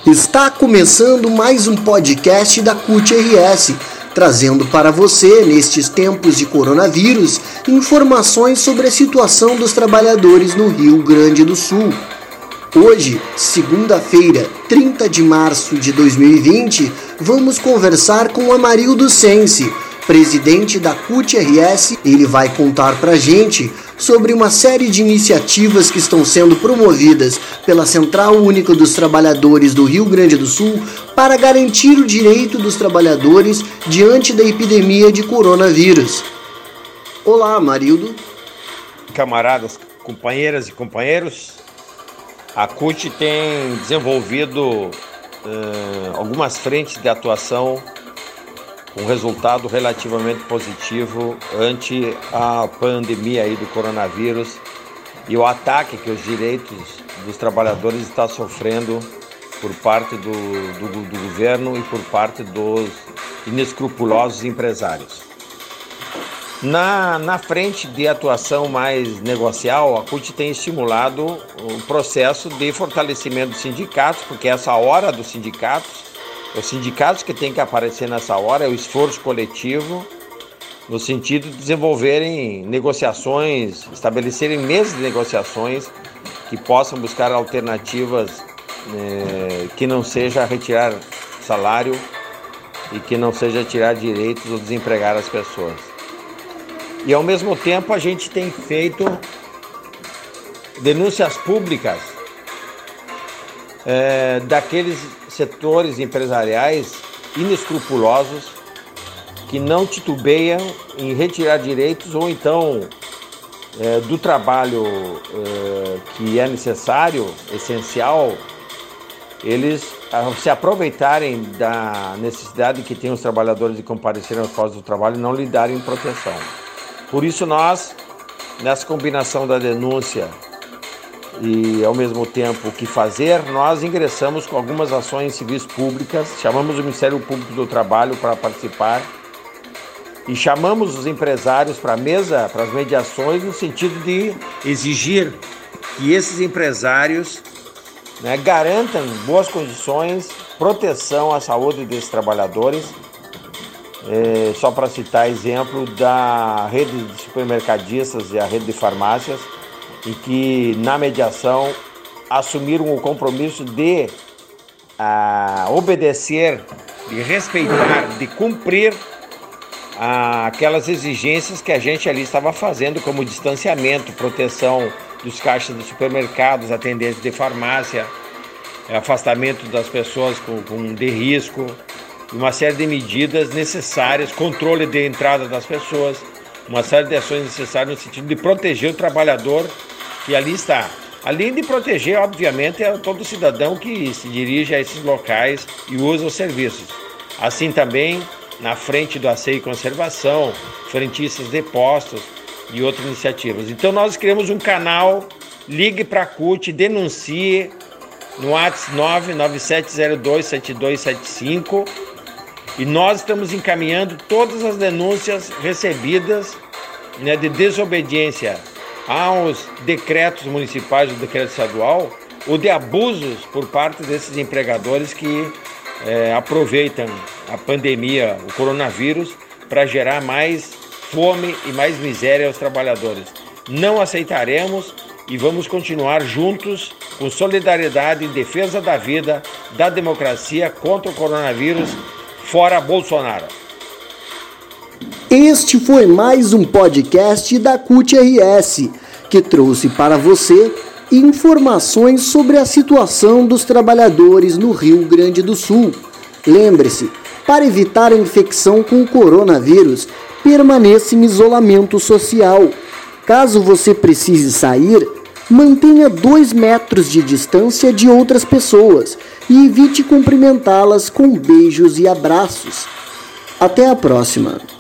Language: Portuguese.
Está começando mais um podcast da CUT-RS, trazendo para você, nestes tempos de coronavírus, informações sobre a situação dos trabalhadores no Rio Grande do Sul. Hoje, segunda-feira, 30 de março de 2020, vamos conversar com Amarildo Sense, presidente da CUT-RS. Ele vai contar pra gente sobre uma série de iniciativas que estão sendo promovidas pela Central Única dos Trabalhadores do Rio Grande do Sul para garantir o direito dos trabalhadores diante da epidemia de coronavírus. Olá, Amarildo. Camaradas, companheiras e companheiros, a CUT tem desenvolvido algumas frentes de atuação com resultado relativamente positivo ante a pandemia aí do coronavírus e o ataque que os direitos dos trabalhadores estão sofrendo por parte do governo e por parte dos inescrupulosos empresários. Na frente de atuação mais negocial, a CUT tem estimulado o processo de fortalecimento dos sindicatos, porque essa hora dos sindicatos, os sindicatos que têm que aparecer nessa hora é o esforço coletivo, no sentido de desenvolverem negociações, estabelecerem mesas de negociações que possam buscar alternativas que não seja retirar salário e que não seja tirar direitos ou desempregar as pessoas. E ao mesmo tempo a gente tem feito denúncias públicas daqueles setores empresariais inescrupulosos que não titubeiam em retirar direitos ou então do trabalho que é necessário, essencial, eles se aproveitarem da necessidade que tem os trabalhadores de comparecerem aos postos do trabalho e não lhe darem proteção. Por isso nós, nessa combinação da denúncia e ao mesmo tempo o que fazer, nós ingressamos com algumas ações civis públicas, chamamos o Ministério Público do Trabalho para participar e chamamos os empresários para a mesa, para as mediações, no sentido de exigir que esses empresários garantam boas condições, proteção à saúde desses trabalhadores. Só para citar exemplo da rede de supermercadistas e a rede de farmácias, em que na mediação assumiram o compromisso de obedecer, de respeitar, de cumprir aquelas exigências que a gente ali estava fazendo, como distanciamento, proteção dos caixas de supermercados, atendentes de farmácia, afastamento das pessoas de risco, uma série de medidas necessárias, controle de entrada das pessoas, uma série de ações necessárias no sentido de proteger o trabalhador que ali está. Além de proteger, obviamente, todo cidadão que se dirige a esses locais e usa os serviços. Assim também, na frente do asseio e conservação, frentistas de postos e outras iniciativas. Então nós criamos um canal, ligue para a CUT, denuncie no WhatsApp 997027275 e nós estamos encaminhando todas as denúncias recebidas de desobediência aos decretos municipais ou decreto estadual ou de abusos por parte desses empregadores que aproveitam a pandemia, o coronavírus, para gerar mais fome e mais miséria aos trabalhadores. Não aceitaremos e vamos continuar juntos com solidariedade em defesa da vida, da democracia, contra o coronavírus. Fora Bolsonaro. Este foi mais um podcast da CUT-RS, que trouxe para você informações sobre a situação dos trabalhadores no Rio Grande do Sul. Lembre-se, para evitar a infecção com o coronavírus, permaneça em isolamento social. Caso você precise sair, mantenha 2 metros de distância de outras pessoas e evite cumprimentá-las com beijos e abraços. Até a próxima!